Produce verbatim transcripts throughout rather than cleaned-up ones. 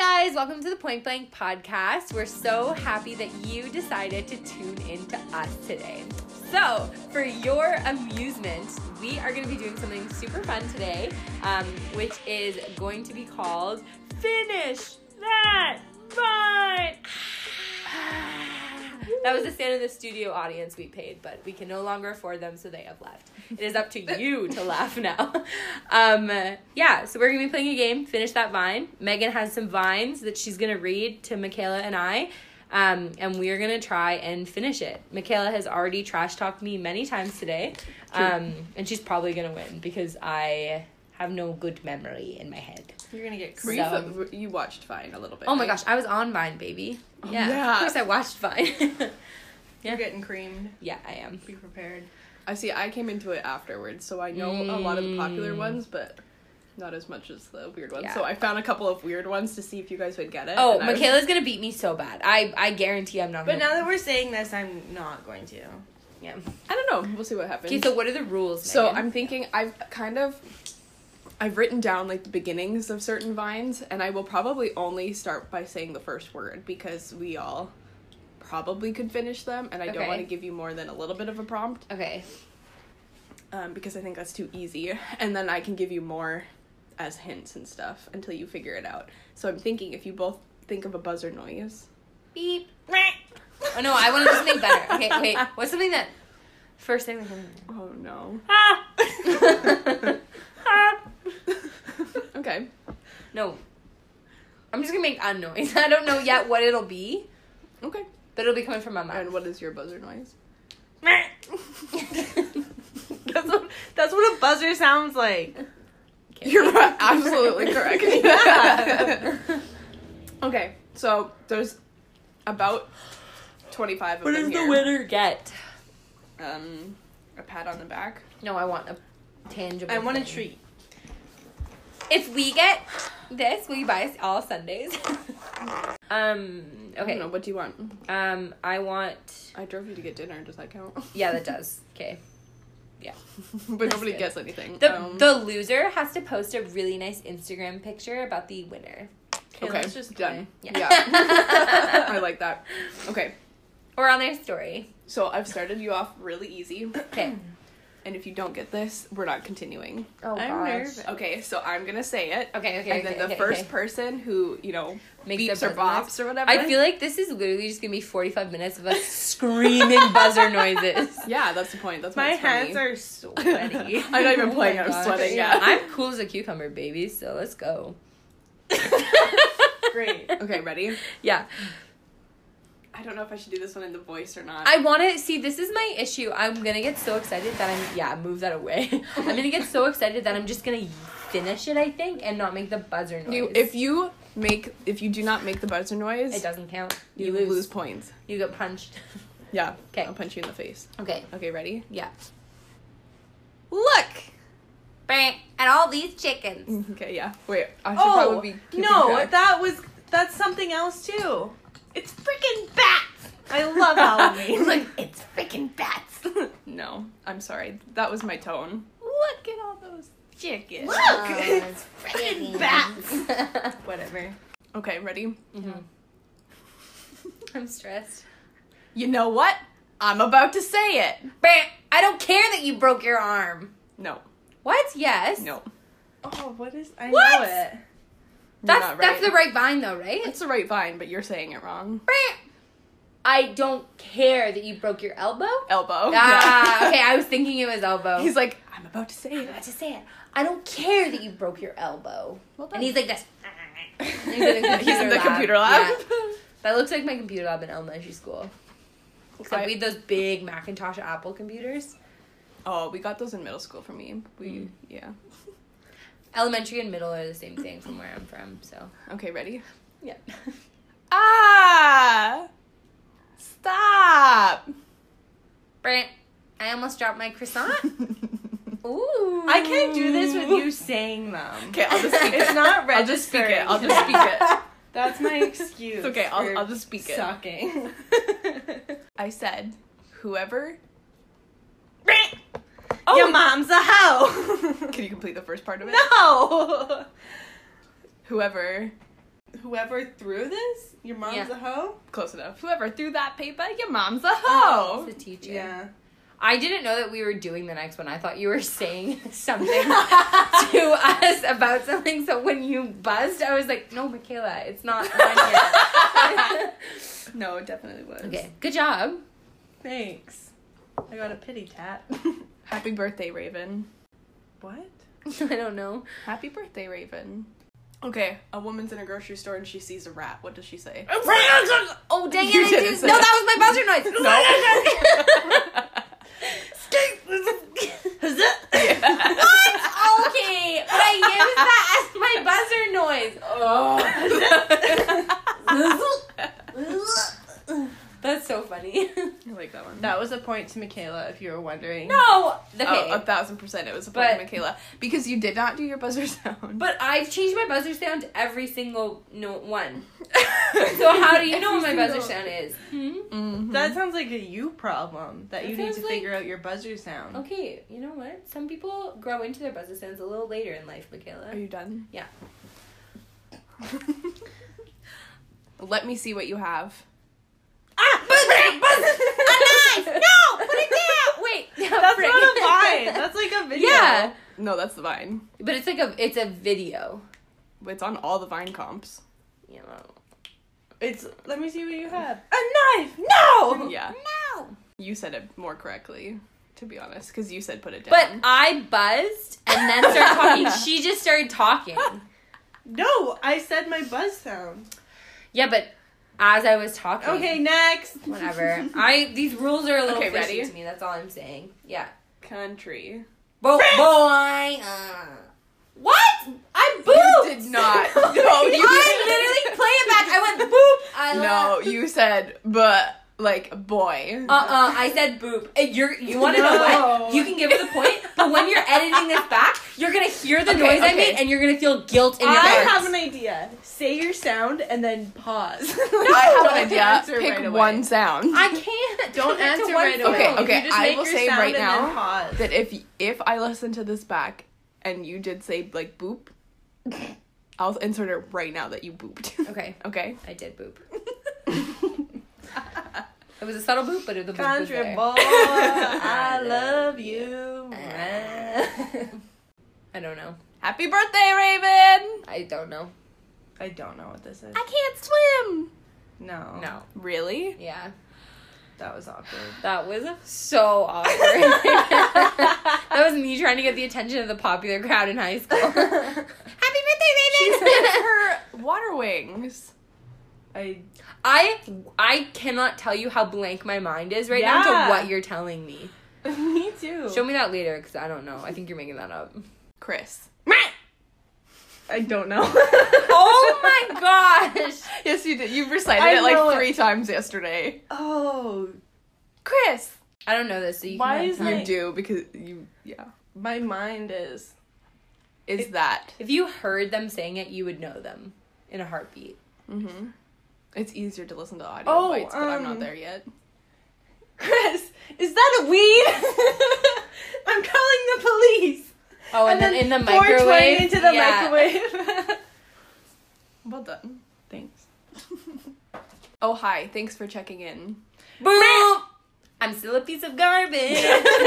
guys, welcome to the Point Blank Podcast. We're so happy that you decided to tune into us today. So, for your amusement, we are going to be doing something super fun today, um, which is going to be called Finish That Vine. That was the sound of the studio audience we paid, but we can no longer afford them, so they have left. It is up to you to laugh now. Um, yeah, so we're going to be playing a game, Finish That Vine. Megan has some vines that she's going to read to Michaela and I, um, and we're going to try and finish it. Michaela has already trash-talked me many times today, um, and she's probably going to win because I have no good memory in my head. You're going to get So- creamed. You watched Vine a little bit. Oh my right? gosh, I was on Vine, baby. Oh, Yeah, yeah. of course I watched Vine. Yeah. You're getting creamed. Yeah, I am. Be prepared. I see, I came into it afterwards, so I know a lot of the popular Mm. ones, but not as much as the weird ones. Yeah. So I found a couple of weird ones to see if you guys would get it. Oh, and I was- Michaela's gonna beat me so bad. I, I guarantee I'm not But gonna. now that we're saying this, I'm not going to. Yeah. I don't know. We'll see what happens. Okay, so what are the rules, So Megan? I'm thinking I've kind of I've written down like the beginnings of certain vines, and I will probably only start by saying the first word because we all probably could finish them, and I Okay. don't want to give you more than a little bit of a prompt, Okay. um, because I think that's too easy, and then I can give you more as hints and stuff until you figure it out. So I'm thinking if you both think of a buzzer noise. Beep. Oh no, I want to just make better. Okay, wait. What's something that first thing we can? Oh no. Ah. Okay. No. I'm just gonna make a noise. I don't know yet what it'll be, Okay. but it'll be coming from my mouth. And what is your buzzer noise? That's what, that's what a buzzer sounds like. Okay. You're right. Absolutely correct. Yeah. Okay, so there's about twenty-five of What them does here. the winner get? Um, a pat on the back. No, I want a tangible. I want a thing. treat. If we get this, will you buy us all Sundays? um. I don't know. Okay. What do you want? Um. I want. I drove you to get dinner. Does that count? Yeah, that does. Okay. But nobody good. gets anything. The um, the loser has to post a really nice Instagram picture about the winner. okay, let's just done. Yeah. Yeah. I like that. Okay, Or on their story. so I've started you off really easy, Okay. and if you don't get this, we're not continuing. Oh I'm gosh. nervous. Okay, so I'm gonna say it. Okay. Okay. And okay, then the okay, first okay. person who, you know, Makes beeps their or buzzer bops or whatever. I feel like this is literally just gonna be forty-five minutes of us screaming buzzer noises. Yeah, that's the point. That's why My it's funny. hands are sweaty. I'm not even Oh playing. my I'm gosh. sweating. Yeah. I'm cool as a cucumber, baby. So let's go. Great. Okay, ready? Yeah. I don't know if I should do this one in the voice or not. I want to see. This is my issue. I'm gonna get so excited that I'm. Yeah, move that away. I'm gonna get so excited that I'm just gonna finish it. I think, and not make the buzzer noise. You, if you make, if you do not make the buzzer noise, it doesn't count. you, You, lose. lose. points. You get punched. Yeah. 'Kay. I'll punch you in the face. Okay. Okay, ready? Yeah. Look. Bam. And all these chickens. Okay, yeah. Wait, I should Oh, probably be keeping no, track. that was, that's something else too. It's freaking bats. I love Halloween. Look, it's freaking bats. No, I'm sorry. That was my tone. Look at all those chickens. Look, it's freaking bats. Whatever. Okay, ready? Mm-hmm. I'm stressed. You know what? I'm about to say it. Bam. I don't care that you broke your arm. No. What? Yes. No. Oh, what is, I What? know it. You're That's not that's the right. right vine though, right? It's the right vine, but you're saying it wrong. Bam. I don't care that you broke your elbow. Elbow. Ah, Yeah. okay. I was thinking it was elbow. He's like, I'm about to say I'm it. about to say it. I don't care that you broke your elbow. Well done. And he's like this. He's in the computer He's in the lab. computer lab. Yeah. That looks like my computer lab in elementary school. Except I- we had those big Macintosh Apple computers. Oh, we got those in middle school for me. We, Mm. yeah. Elementary and middle are the same thing from where I'm from, so. Okay, ready? Yeah. Ah! Stop! Brant, I almost dropped my croissant. Ooh. I can't do this with you saying them. Okay, I'll just speak It's it. not I'll just speak registering. it. I'll just speak it. That's my excuse. It's okay, I'll, for I'll just speak it. Sucking. I said, whoever... Oh. Your mom's a hoe. Can you complete the first part of it? No. Whoever whoever threw this, your mom's Yeah. a hoe? Close enough. Whoever threw that paper, your mom's a Oh, hoe. it's the teacher. Yeah. I didn't know that we were doing the next one. I thought you were saying something to us about something. So when you buzzed, I was like, no, Michaela, it's not on yet. No, it definitely was. Okay, good job. Thanks. I got a pity tap. Happy birthday, Raven. What? I don't know. Happy birthday, Raven. Okay, a woman's in a grocery store and she sees a rat. What does she say? Oh, dang it. You I didn't did. say No, it. that was my buzzer noise. What? Okay, but I used that as my buzzer noise. That's so funny. I like that one. That was a point to Michaela, if you were wondering. No! Okay. Oh, a thousand percent it was a point But- to Michaela. Because you did not do your buzzer sound. But I've changed my buzzer sound to every single no one. So how do you know what my Every buzzer single- sound is? Hmm? Mhm. That sounds like a you problem. That, That you need sounds to like- figure out your buzzer sound. Okay, you know what? Some people grow into their buzzer sounds a little later in life, Michaela. Are you done? Yeah. Let me see what you have. Ah! Buzzer! Buzzer! A knife! No! Put it down! Wait. That's not a vine. That's like a video. Yeah. No, that's the Vine. But it's like a it's a video. It's on all the Vine comps. You know. It's, let me see what you have. A knife! No! Yeah. No. You said it more correctly, to be honest, because you said put it down. But I buzzed and then started talking. She just started talking. No, I said my buzz sound. Yeah, but as I was talking. Okay, next. Whatever. I these rules are a little Okay, fishy ready? to me. That's all I'm saying. Yeah. Country. Bo- boy. Uh. What? I booped. You did not. No, you I didn't. literally play it back. I went boop. I No, you said, but, like, boy. Uh uh I said boop. Uh, You're you want to know No. what? You can give it a point, but when you're editing this back, you're gonna hear the Okay, noise I okay. made, and you're gonna feel guilt in your I heart. have an idea. Say your sound and then pause. I have Don't an idea. answer Pick right away. one sound. I can't. Don't commit to answer one right sound. away. Okay, okay, You just I make will your say sound right and now then pause. that if if I listen to this back and you did say, like, boop, I'll insert it right now that you booped. Okay, Okay? I did boop. It was a subtle boop, but it the boop was Country there. boy, I love you. I don't know. Happy birthday, Raven! I don't know. I don't know what this is. I can't swim! No. No. Really? Yeah. That was awkward. That was so awkward. That was me trying to get the attention of the popular crowd in high school. Happy birthday, She baby! spit her water wings. I I I cannot tell you how blank my mind is right now Yeah. to what you're telling me. Me too. Show me that later, because I don't know. I think you're making that up. Chris. I don't know. Oh my gosh! Yes, you did. You recited I it like know it. three times yesterday. Oh, Chris! I don't know this, so you Why can is have my- time. You do, because you, yeah. my mind is. Is It- that. If you heard them saying it, you would know them in a heartbeat. Mm-hmm. It's easier to listen to audio Oh, bites, but I'm not um, there yet. Chris, is that a weed? I'm calling the police. Oh, and, then, in the four twenty microwave. into the yeah. microwave. Well done. Thanks. Oh, hi. Thanks for checking in. Boom! I'm still a piece of garbage.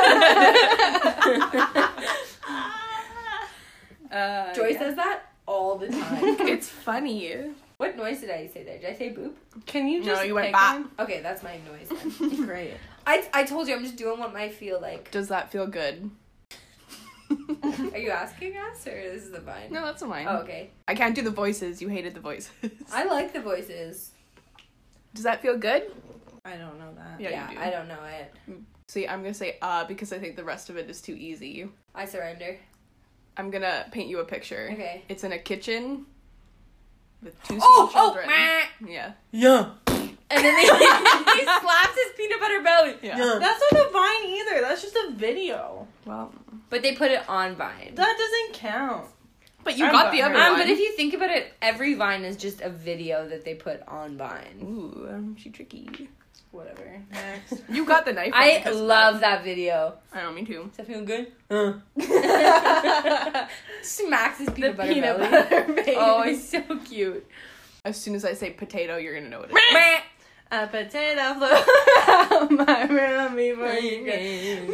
Uh, Joy yeah. says that all the time. It's funny. What noise did I say there? Did I say boop? Can you No, just you went pick bop. one? Okay, that's my noise then. Great. I, I told you I'm just doing what I feel like. Does that feel good? Are you asking us or this is the vine? No, that's mine. Oh, okay. I can't do the voices. You hated the voices. I like the voices. Does that feel good? I don't know that. Yeah, Yeah, you do. I don't know it. See, I'm gonna say uh because I think the rest of it is too easy. I surrender. I'm gonna paint you a picture. Okay. It's in a kitchen with two small Oh, oh, children. meh. Yeah. Yeah. And then they, he slaps his peanut butter belly. Yeah. That's not a Vine either. That's just a video. Well, But they put it on Vine. That doesn't count. but you I'm got the bummed. other Um, one. but if you think about it, every Vine is just a video that they put on Vine. Ooh, um, she tricky. Whatever. Next. You got the knife. one I because of love that video. that. I know, me too. Does that feel good? Smacks his The peanut butter peanut belly. butter baby. Oh, it's so cute. As soon as I say potato, you're gonna know what it is. Meh. A potato flew out my room before you came.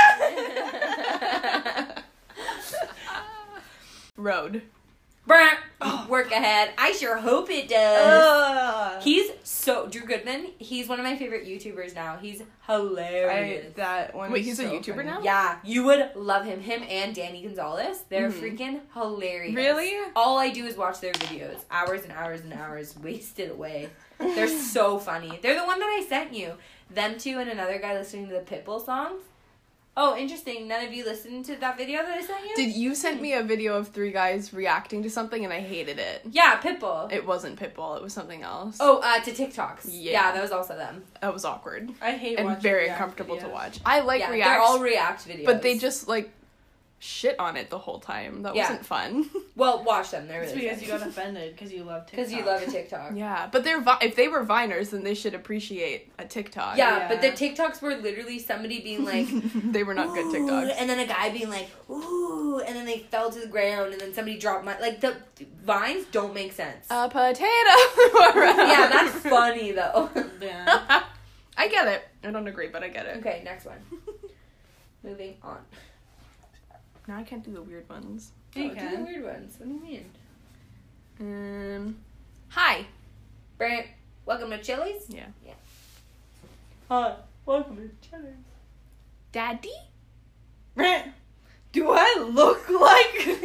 Road. Brr. Work ahead. I sure hope it does. Ugh. He's so Drew Goodman. He's one of my favorite YouTubers now. He's I, hilarious. that one. Wait, is he's a so YouTuber funny. now? Yeah, you would love him. Him and Danny Gonzalez. They're Mhm. freaking hilarious. Really? All I do is watch their videos. Hours and hours and hours wasted away. They're so funny. They're the one that I sent you. Them two and another guy listening to the Pitbull songs. Oh, interesting. None of you listened to that video that I sent you? Did you send me a video of three guys reacting to something and I hated it? Yeah, Pitbull. It wasn't Pitbull, it was something else. Oh, uh, to TikToks. Yeah. Yeah, that was also them. That was awkward. I hate And watching very React uncomfortable to videos. watch. I like yeah, reacts, they're all React videos. but they just, like, shit on it the whole time. That Yeah. wasn't fun. Well, watch them. They're It's really because you got offended because you love TikTok. Because you love a TikTok. Yeah, but they're vi- if they were Viners, then they should appreciate a TikTok. Yeah, Yeah. but the TikToks were literally somebody being like, they were not good "Ooh," TikToks. and then a guy being like, ooh, and then they fell to the ground, and then somebody dropped my, like, the vines don't make sense. A potato. yeah, Yeah, that's funny, though. Yeah. I get it. I don't agree, but I get it. Okay, next one. Moving on. Now I can't do the weird ones. You oh, do the can. weird ones. What do you mean? Um, hi. Brant, welcome to Chili's. Yeah. Hi. Welcome to Chili's. Daddy? Brent, do I look like?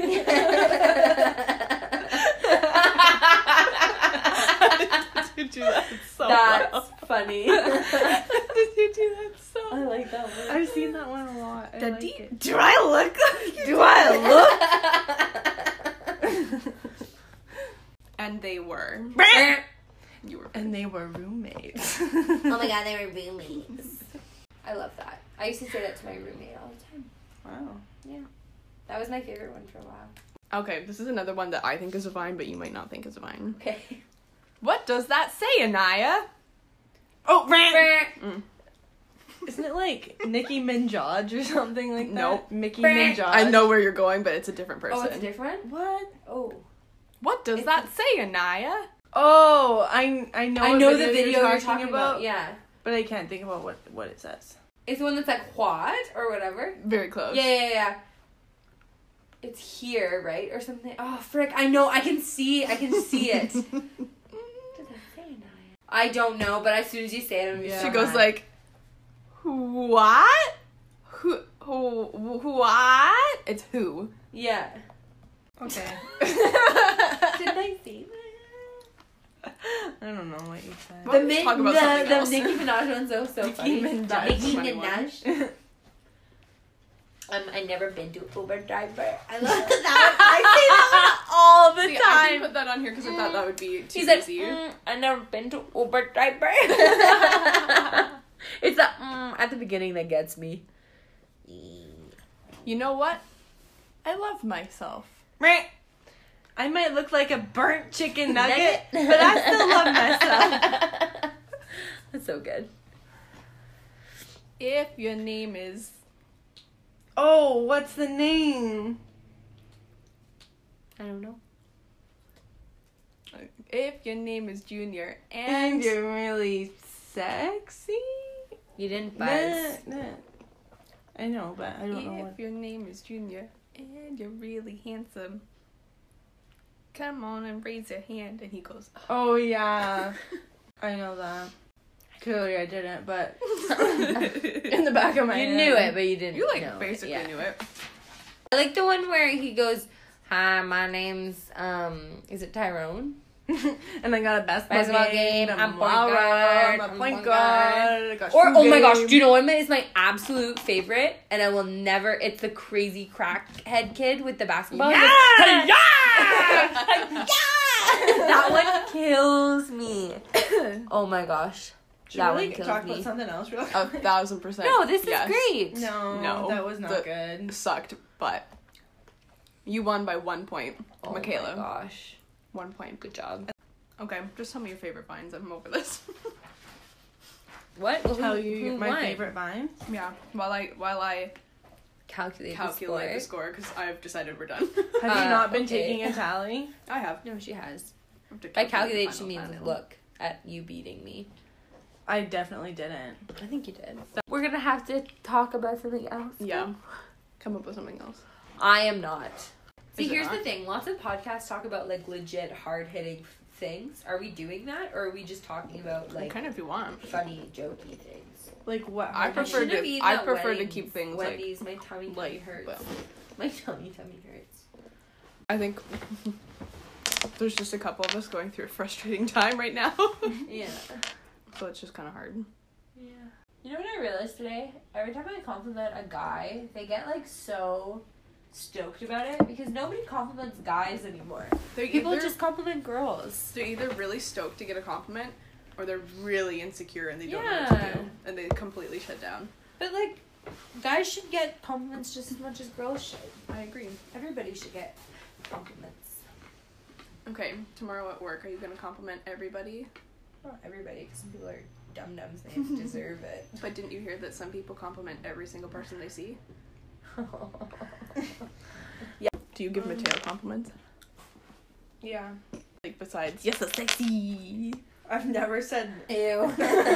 Did you do that so That's well? funny. Did you do that so I like that one. I've seen that one a lot. I Daddy? like it. Do I look like? Do I look? And they were. Brent. You were. And they were roommates. Oh my god, they were roommates. I love that. I used to say that to my roommate all the time. Wow. That was my favorite one for a while. Okay, this is another one that I think is a vine, but you might not think is a vine. Okay. What does that say, Anaya? Oh, Brent. Brant. Isn't it like Nicki Minaj or something like that? Nope. Mickey Brent. Minaj. I know where you're going, but it's a different person. Oh, it's different? What? Oh. What does It's that say, Anaya? Oh, I I know. I what know the video video you're you're talking about. Yeah. but I can't think about what what it says. It's the one that's like quad or whatever. Very close. Yeah, yeah, yeah. It's here, right? Or something. Oh, frick. I know. I can see. I can see it. What does that say, Naya? I don't know, but as soon as you say it, I'm gonna be Yeah. so She goes mad. like, what? Who? Who? Who? What? It's who. Yeah. Okay. Did I say that? I don't know what you said. Well, The, let's Mi- talk about the, something the else. Nicki Minaj one's so, so Nicki funny. Minaj. The Nicki Funny one. Minaj. Um, I never been to Uber driver. I love that. I say that all the See, I didn't time. put that on here because I thought that would be too He's like, easy. mm, I never been to Uber driver. It's that mm, at the beginning that gets me. You know what? I love myself. Right. I might look like a burnt chicken nugget, Nugget? but I still love myself. That's so good. If your name is Oh, what's the name? I don't know. if your name is Junior And and you're really sexy. You didn't Nah, buzz. nah. I know, but I don't know if what. your name is Junior and you're really handsome, come on and raise your hand. And he goes, Oh yeah, I know that. Clearly, I didn't, but in the back of my You head. knew it, but you didn't. you like know it, basically yeah. knew it. I like the one where he goes, "Hi, my name's um, is it Tyrone?" And I got a basketball, Basketball game. game, I'm I'm a point wild guard, I'm I'm a point point guard. I got Or shoe oh my gosh, game. do you know what is my absolute favorite? And I will never. It's the crazy crackhead kid with the basketball. Yeah! Like, yeah! That one kills me. Oh my gosh, Should that we one like, kills talk me. about something else? Really? A thousand percent. No, this yes. is great. No, No, that was not the- good. Sucked, but you won by one point, Oh Michaela. my gosh, One point. good job. Okay, just tell me your favorite vines. I'm over this. What? Who- Tell you who my won? favorite vine. yeah. While I while I Calculate, calculate the score. the score, because I've decided we're done. Have Uh, you not been okay. taking a tally? I have. No, she has. By calculate, she means look at you beating me. I definitely didn't. I think you did. So we're gonna have to talk about something else. Yeah. Come up with something else. I am not. See, Is it here's not? the thing. Lots of podcasts talk about, like, legit hard-hitting things. Are we doing that? Or are we just talking about, like, kind of if you want. funny, jokey things? Like what? I I prefer should've to- eaten I at prefer to weddings. keep things, like, Wendy's, my tummy, tummy light, hurts. but- My tummy, tummy hurts. I think there's just a couple of us going through a frustrating time right now. Yeah. So it's just kind of hard. Yeah. You know what I realized today? Every time I compliment a guy, they get, like, so stoked about it because nobody compliments guys anymore. They're People either, just compliment girls. they're either really stoked to get a compliment or they're really insecure and they don't know Yeah. what to do. And they completely shut down. But, like, guys should get compliments just as much as girls should. I agree. Everybody should get compliments. Okay, tomorrow at work, are you going to compliment everybody? Not everybody, because some people are dum-dums. They deserve it. But didn't you hear that some people compliment every single person they see? Yeah. Do you give Mateo compliments? Yeah. Like, besides, yes, so sexy. I've never said Ew.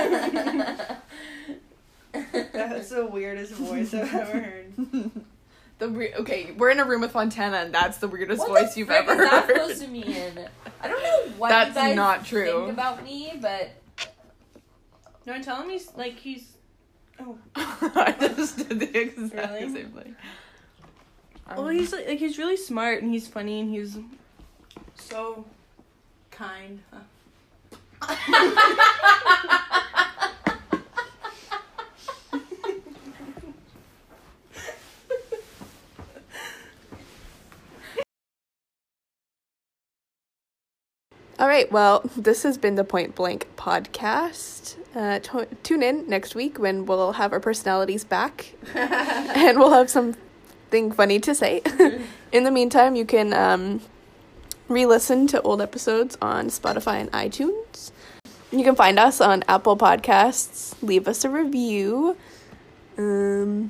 that's the weirdest voice I've ever heard. The re- okay, we're in a room with Fontana, and that's the weirdest What voice the you've frick ever is that heard. supposed to mean? I don't know what That's you guys not true. think about me, but No, I'm telling he's like he's. Oh. I just did the exact Really? same thing. Well, he's like, like he's really smart and he's funny and he's so kind. All right, well, this has been the Point Blank podcast. Uh, to- tune in next week when we'll have our personalities back and we'll have something funny to say. In the meantime, you can um, re-listen to old episodes on Spotify and iTunes. You can find us on Apple Podcasts. Leave us a review. Um...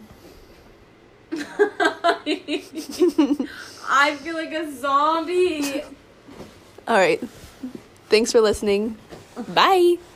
I feel like a zombie. All right. Thanks for listening. Bye.